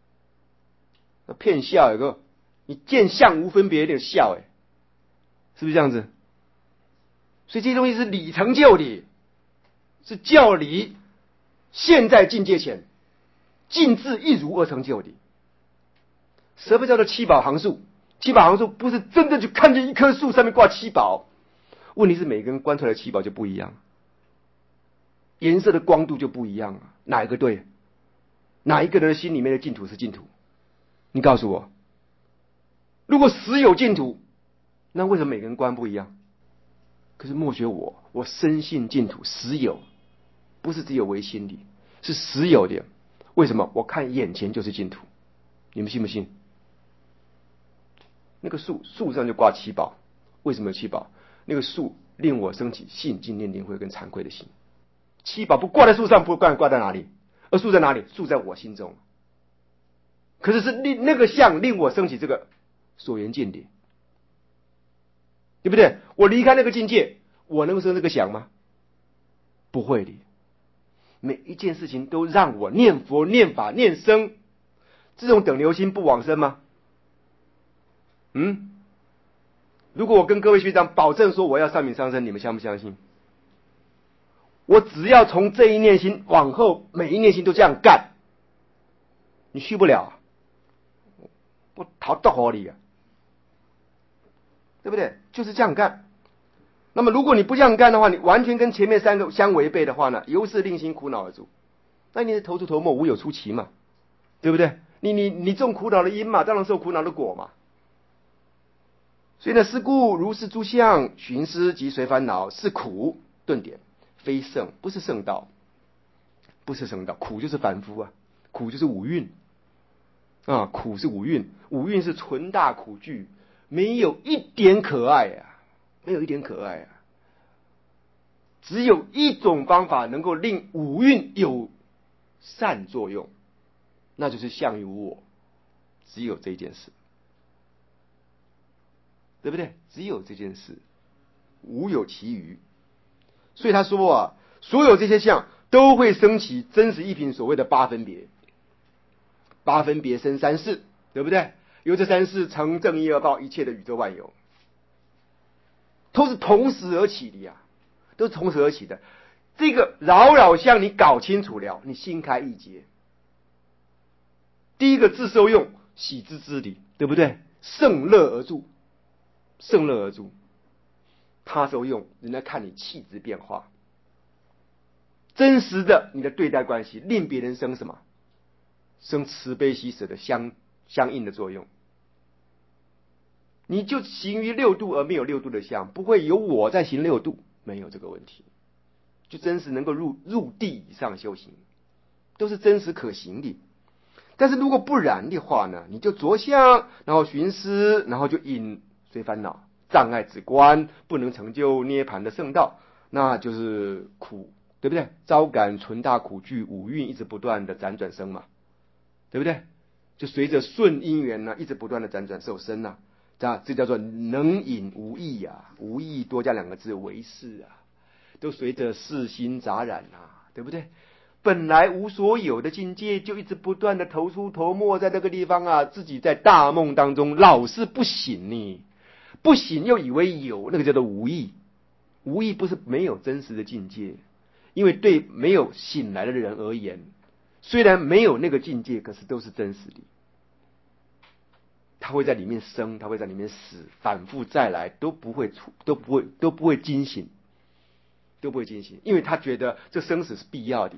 A: 骗笑有个，你见相无分别，有点笑是不是这样子？所以这些东西是理成就的，是教理现在境界前尽自一如而成就的。什么叫做七宝行树？七宝行树不是真的去看见一棵树上面挂七宝，问题是每个人观出来的七宝就不一样，颜色的光度就不一样啊，哪一个对？哪一个人的心里面的净土是净土？你告诉我，如果实有净土，那为什么每个人观不一样？可是莫学我深信净土实有，不是只有唯心理，是实有的。为什么？我看眼前就是净土，你们信不信？那个树上就挂七宝，为什么有七宝？那个树令我升起信、敬、念、灵慧跟惭愧的心。七宝不挂在树上，不挂在哪里？而树在哪里？树在我心中。可是那个相令我升起这个所缘境的，对不对？我离开那个境界，我能够生这个想吗？不会的。每一件事情都让我念佛、念法、念僧，这种等流心不往生吗？如果我跟各位学长保证说我要上品上生，你们相不相信？我只要从这一念心往后，每一念心都这样干，你去不了，我逃到火里啊，对不对？就是这样干。那么如果你不这样干的话，你完全跟前面三个相违背的话呢，由是令心苦恼而住，那你是头出头没，无有出奇嘛，对不对？你种苦恼的因嘛，当然受苦恼的果嘛。所以呢，是故如是诸相，寻思即随烦恼，是苦。顿点，非圣，不是圣道，不是圣道。苦就是凡夫啊，苦就是五蕴啊，苦是五蕴，五蕴是纯大苦具，没有一点可爱啊，没有一点可爱啊。只有一种方法能够令五蕴有善作用，那就是相于无我，只有这件事。对不对？只有这件事，无有其余。所以他说啊，所有这些相都会升起真实一品所谓的八分别，八分别生三世，对不对？由这三世成正业而报一切的宇宙万有，都是同时而起的呀，都是同时而起的。这个扰扰相你搞清楚了，你心开意结。第一个自受用，喜之之理，对不对？胜乐而住。胜乐而住，他受用，人家看你气质变化，真实的你的对待关系，令别人生什么？生慈悲喜舍的相应的作用。 你就行于六度而没有六度的相，不会有我在行六度，没有这个问题，就真实能够入地以上修行，都是真实可行的。但是如果不然的话呢，你就着相，然后寻思，然后就引随烦恼，障碍止观，不能成就涅槃的圣道，那就是苦，对不对？招感纯大苦具，五蕴一直不断的辗转生嘛，对不对？就随着顺因缘呢，一直不断的辗转受生啊，这叫做能引无益啊，无益多加两个字为是啊，都随着世心杂染啊，对不对？本来无所有的境界，就一直不断的头出头没在这个地方啊，自己在大梦当中老是不醒呢，不醒又以为有，那个叫做无益。无益不是没有真实的境界，因为对没有醒来的人而言，虽然没有那个境界，可是都是真实的。他会在里面生，他会在里面死，反复再来，都不会惊醒，都不会惊醒，因为他觉得这生死是必要的。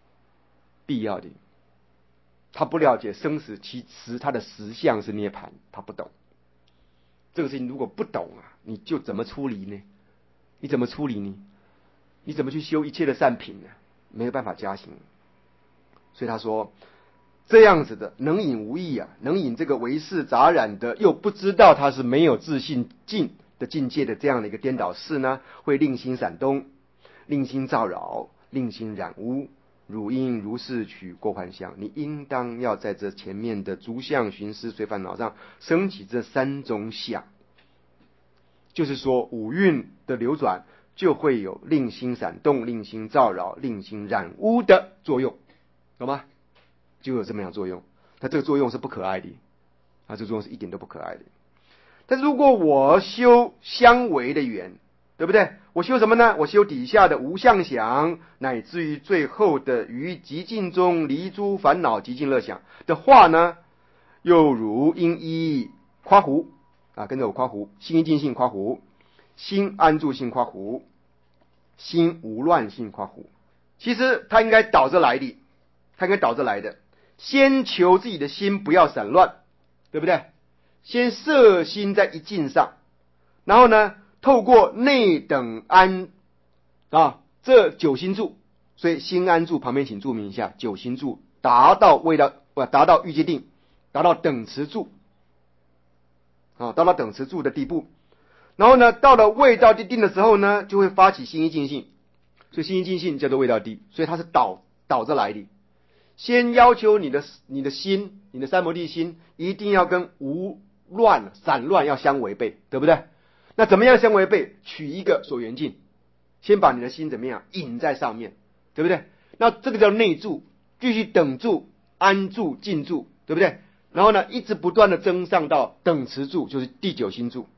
A: 他不了解生死其实它的实相是涅槃，他不懂这个事情。如果不懂啊，你就怎么出离呢？你怎么出离呢？你怎么去修一切的善品呢？没有办法加行。所以他说这样子的能引无益啊，能引这个为世杂染的，又不知道他是没有自信境的境界的这样的一个颠倒事呢，会令心闪动，令心造扰，令心染污。汝应如是取过幻相，你应当要在这前面的诸相寻思随烦恼上升起这三种想，就是说五蕴的流转就会有令心闪动、令心造扰、令心染污的作用，懂吗？就有这么样作用。那这个作用是不可爱的啊，这个作用是一点都不可爱的。但是如果我修相违的缘，对不对？我修什么呢？我修底下的无相想，乃至于最后的于极境中离诸烦恼极尽乐想的话呢，又如应依夸胡啊，跟着我夸胡，心一尽性夸胡，心安住性夸胡，心无乱性夸胡。其实他应该倒着来的，先求自己的心不要散乱，对不对？先摄心在一境上，然后呢，透过内等安啊，这九心住，所以心安住旁边请注明一下，九心住达到欲界定，达到等持住啊，达到等持住的地步。然后呢，到了未到地定的时候呢，就会发起心一尽性，所以心一尽性叫做未到地，所以它是倒着来的。先要求你的心，你的三摩地心一定要跟无乱散乱要相违背，对不对？那怎么样相违背？取一个所缘境，先把你的心怎么样引在上面，对不对？那这个叫内住，继续等住、安住、静住，对不对？然后呢，一直不断的增上到等持住，就是第九心住。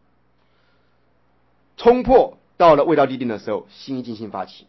A: 冲破到了未到地定的时候，心一尽性发起。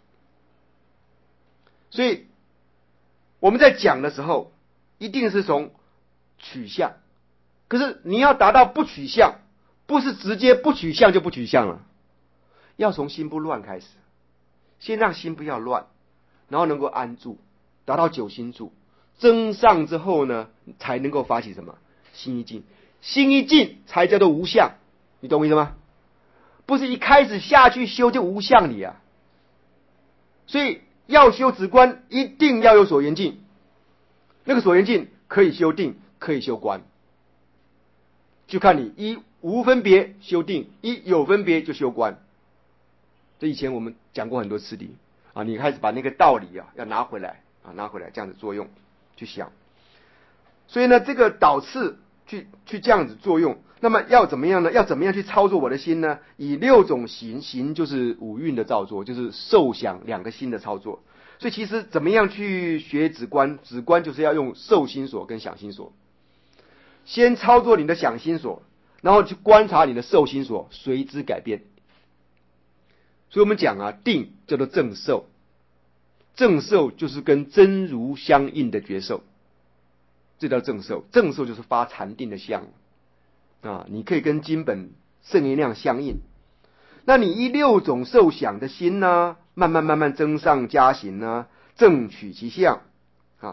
A: 所以我们在讲的时候，一定是从取相。可是你要达到不取相，不是直接不取相就不取相了，要从心不乱开始，先让心不要乱，然后能够安住，达到九心住，增上之后呢，才能够发起什么？心一尽，心一尽才叫做无相，你懂我意思吗？不是一开始下去修就无相理啊。所以要修止观，一定要有所缘境，那个所缘境可以修定，可以修观，就看你一无分别修定，一有分别就修观。这以前我们讲过很多次的啊，你开始把那个道理啊要拿回来这样子作用去想。所以呢，这个导次去这样子作用，那么要怎么样呢？要怎么样去操作我的心呢？以六种行就是五蕴的造作，就是受想两个心的操作。所以其实怎么样去学止观？止观就是要用受心所跟想心所，先操作你的想心所，然后去观察你的受心所，随之改变。所以我们讲啊，定叫做正受，正受就是跟真如相应的觉受，这叫正受。正受就是发禅定的相啊，你可以跟经本圣言量相应。那你依六种受想的心呢，慢慢增上加行呢，正取其相啊，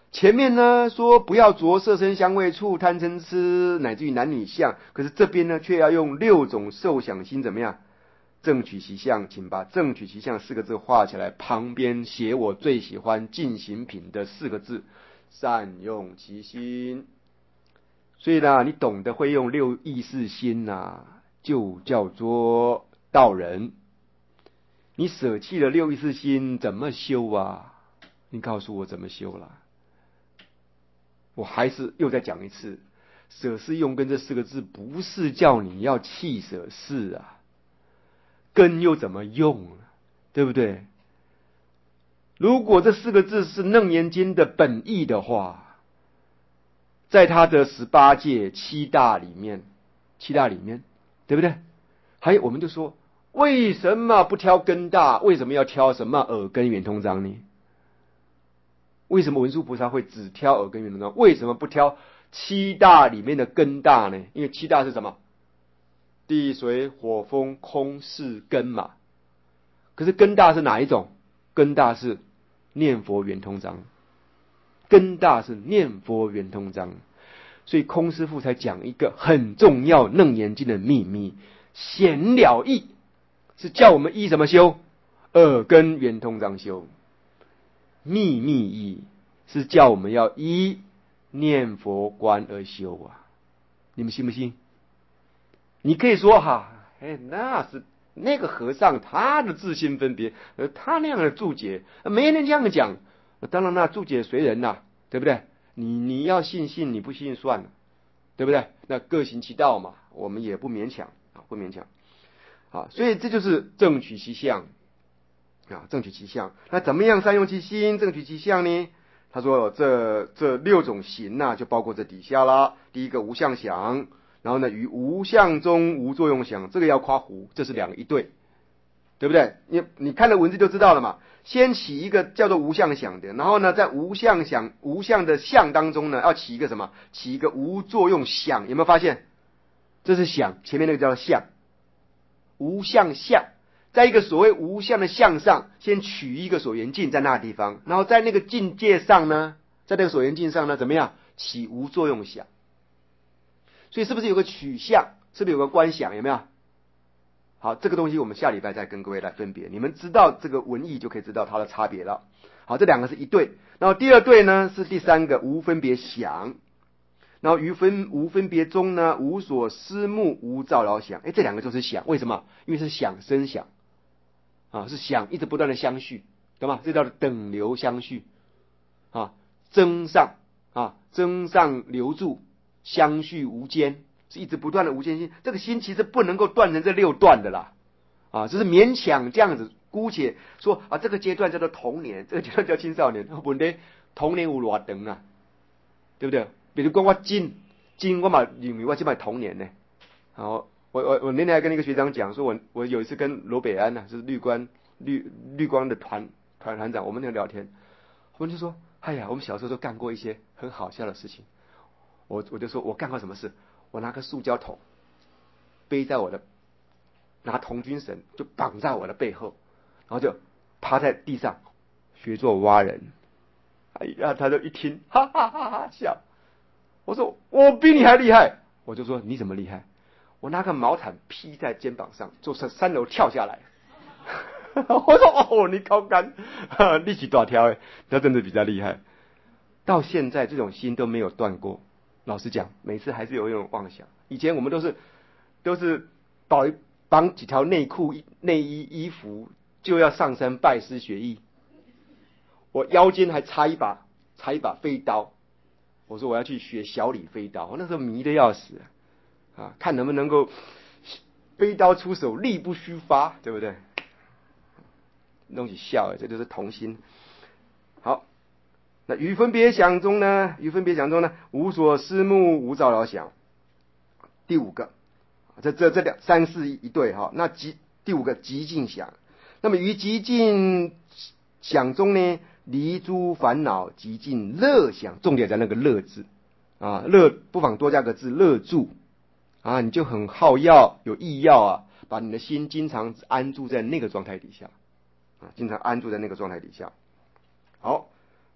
A: 前面呢说不要着色身香味触贪嗔痴乃至于男女相，可是这边呢却要用6种受想心怎么样？正取其相，请把正取其相4个字画起来，旁边写我最喜欢进行品的4个字，善用其心。所以呢，你懂得会用6意识心就叫做道人。你舍弃了6意识心，怎么修啊？你告诉我怎么修啦？我还是又再讲一次，舍是用根这4个字，不是叫你要弃舍事啊。根又怎么用，对不对？如果这4个字是楞严经的本意的话，在他的18界7大里面，对不对？还有我们就说，为什么不挑根大？为什么要挑什么耳根圆通章呢？为什么文殊菩萨会只挑耳根圆通章？为什么不挑7大里面的根大呢？因为7大是什么？地水火风空是根嘛。可是根大是哪一种？根大是念佛圆通章，根大是念佛圆通章。所以空师父才讲一个很重要楞严经的秘密，显了义，是叫我们依什么修？耳根圆通章修。秘密义是叫我们要依念佛观而修啊。你们信不信？你可以说那是那个和尚他的自心分别，他那样的注解，没人这样讲。当然注解随人对不对？你要信，你不信算了，对不对？那各行其道嘛，我们也不勉强不勉强。所以这就是正取其相正取其相。那怎么样善用其心，正取其相呢？他说这6种行就包括这底下啦。第一个无相想，然后呢于无相中无作用想，这个要夸胡，这是2个一对，对不对？你看了文字就知道了嘛。先起一个叫做无相想的，然后呢在无相的相当中呢要起一个什么？起一个无作用想，有没有发现？这是想，前面那个叫做相，无相相。在一个所谓无相的相上，先取一个所缘境在那个地方，然后在那个境界上呢，在那个所缘境上呢，怎么样起无作用想？所以是不是有个取相？是不是有个观想？有没有？好，这个东西我们下礼拜再跟各位来分别。你们知道这个文义就可以知道它的差别了。好，这2个是一对，然后第2对呢是第3个无分别想，然后无分别中呢无所思慕无造劳想。这2个就是想，为什么？因为是想生想是想一直不断的相续，懂吗？这叫等流相续增上留住，相续无间，是一直不断的无间心。这个心其实不能够断成这6段的啦只是勉强这样子，姑且说这个阶段叫做童年，这个阶段叫青少年。问题童年有多长对不对？比如说我今我嘛认为我这摆童年呢。好，我那天还跟一个学长讲说，我有一次跟罗北安是绿光的团长，我们那聊天，我们就说，我们小时候都干过一些很好笑的事情。我就说我干过什么事？我拿个塑胶桶背在拿童军绳就绑在我的背后，然后就趴在地上学做蛙人。他就一听哈哈哈哈笑。我说我比你还厉害。我就说你怎么厉害？我拿个毛毯披在肩膀上，从3楼跳下来。我说你高干，力气大条他真的比较厉害。到现在这种心都没有断过。老实讲，每次还是有一种妄想。以前我们都是绑几条内裤、内衣服就要上山拜师学艺。我腰间还插一把飞刀。我说我要去学小李飞刀，我那时候迷得要死看能不能够飞刀出手，力不虚发，对不对？弄起笑这就是童心。好，那于分别想中呢，无所思慕无造劳想。第5个，这3、4一对那第5个极尽想。那么于极尽想中呢，离诸烦恼，极尽乐想，重点在那个乐字乐不妨多加个字乐住你就很好要有意要把你的心经常安住在那个状态底下经常安住在那个状态底下。好，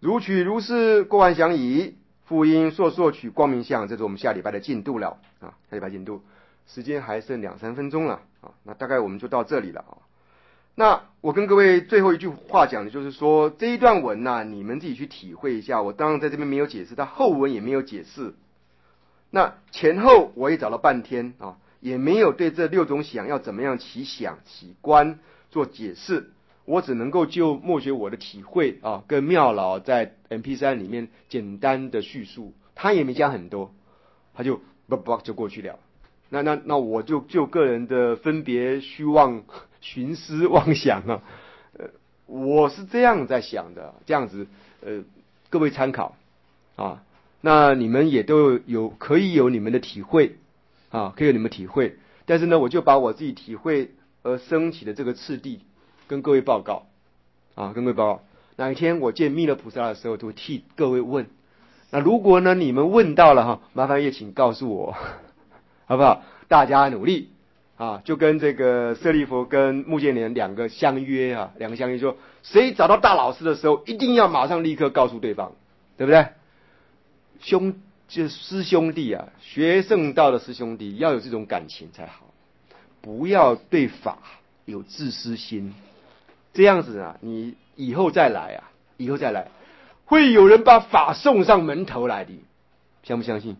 A: 如取如是，过完详矣。复因烁取光明相，这是我们下礼拜的进度了啊。下礼拜进度，时间还剩2-3分钟了啊。那大概我们就到这里了啊。那我跟各位最后一句话讲的就是说，这一段文啊，你们自己去体会一下。我当然在这边没有解释，它后文也没有解释。那前后我也找了半天啊，也没有对这6种想要怎么样起想起观做解释。我只能够就默学我的体会啊，跟妙老在 MP3 里面简单的叙述，他也没讲很多，他就就过去了。那我就个人的分别虚妄寻思妄想啊，我是这样在想的，这样子各位参考啊。那你们也都可以有你们的体会啊，可以有你们体会。但是呢，我就把我自己体会而升起的这个次第跟各位报告啊，跟各位报告。哪一天我见弥勒菩萨的时候，都会替各位问。那如果呢你们问到了哈，麻烦也请告诉我，好不好？大家努力啊，就跟这个舍利弗跟目犍连两个相约啊，说，谁找到大老师的时候，一定要马上立刻告诉对方，对不对？就是师兄弟啊，学圣道的师兄弟要有这种感情才好，不要对法有自私心。这样子啊，你以后再来，会有人把法送上门头来的，相不相信？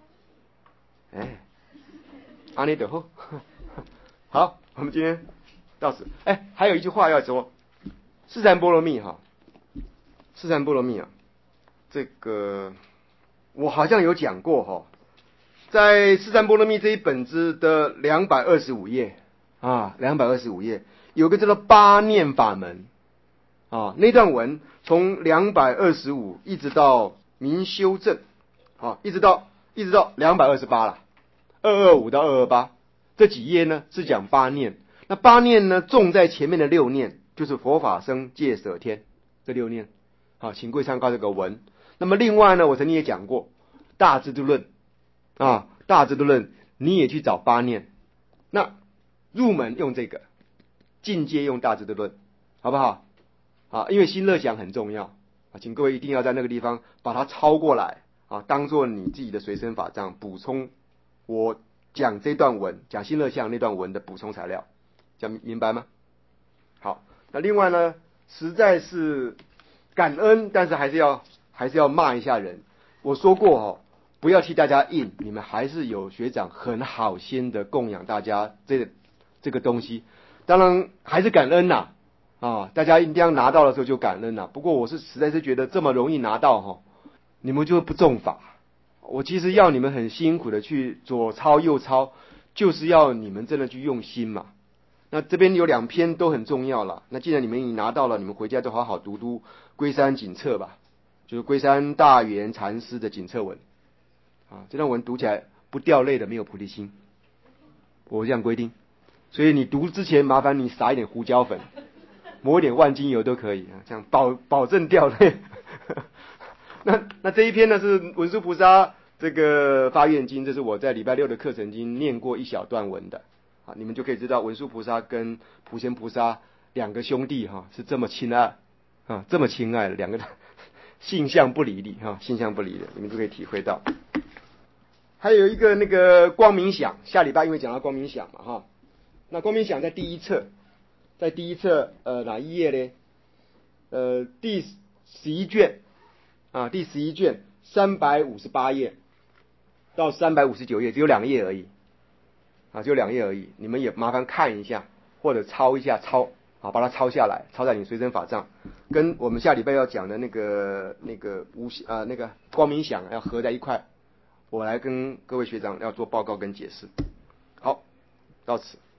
A: 阿弥陀佛。好，我们今天到此。还有一句话要说，四禅波罗蜜哈，四禅波罗蜜啊，这个我好像有讲过哈，在四禅波罗蜜这一本子的225页啊，225页有个叫做八念法门啊，那段文从225一直到明修正啊，一直到228了，225到228这几页呢是讲八念。那八念呢重在前面的6念，就是佛法僧戒舍天这6念。好，请各位参考这个文。那么另外呢，我曾经也讲过大智度论啊，大智度论你也去找八念。那入门用这个，进阶用大智度论，好不好？啊，因为心乐想很重要啊，请各位一定要在那个地方把它抄过来啊，当做你自己的随身法杖，补充我讲这段文，讲心乐相那段文的补充材料，讲明白吗？好，那另外呢，实在是感恩，但是还是要骂一下人。我说过不要替大家印，你们还是有学长很好心的供养大家这个东西，当然还是感恩呐啊，大家一定要拿到的时候就感恩呐。不过我是实在是觉得这么容易拿到你们就不重法。我其实要你们很辛苦的去左抄右抄，就是要你们真的去用心嘛。那这边有2篇都很重要了。那既然你们已经拿到了，你们回家就好好读龟山锦册吧，就是龟山大圆禅师的锦册文啊。这段文读起来不掉泪的没有菩提心，我这样规定。所以你读之前，麻烦你撒一点胡椒粉，抹一点万金油都可以啊，这样保证掉泪。那这一篇呢是文殊菩萨这个发愿经，这是我在礼拜6的课程经念过一小段文的啊，你们就可以知道文殊菩萨跟普贤菩萨2个兄弟是这么亲爱啊，这么亲爱的2个性相不离的性相不离的，你们就可以体会到。还有一个那个光明想，下礼拜因为讲到光明想嘛那光明想在第一册，哪一页呢？第11卷啊，第11卷358页到359页，只有2页而已啊，只有2页而已。你们也麻烦看一下，或者抄一下啊，把它抄下来，抄在你随身法杖，跟我们下礼拜要讲的那个光明想要合在一块，我来跟各位学长要做报告跟解释。好，到此。